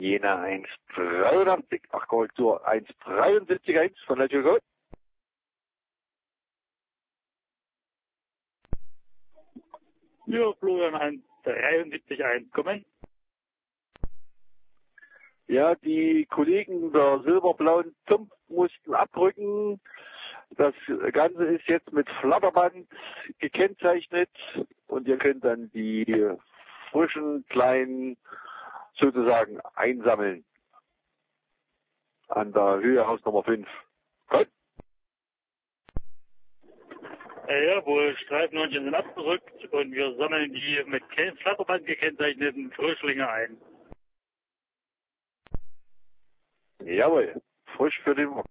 Jena 1,83, ach Korrektur, 1,73,1 von Let You Go. Ja, Florian 1,73,1 kommen. Ja, die Kollegen der silberblauen Zunft mussten abrücken. Das Ganze ist jetzt mit Flatterband gekennzeichnet und ihr könnt dann die frischen kleinen sozusagen einsammeln an der Höhe Haus Nummer 5. Gut? Jawohl, Streifenhörnchen sind abgerückt und wir sammeln die mit Flatterband gekennzeichneten Frischlinge ein. Jawohl, frisch für den Morgen.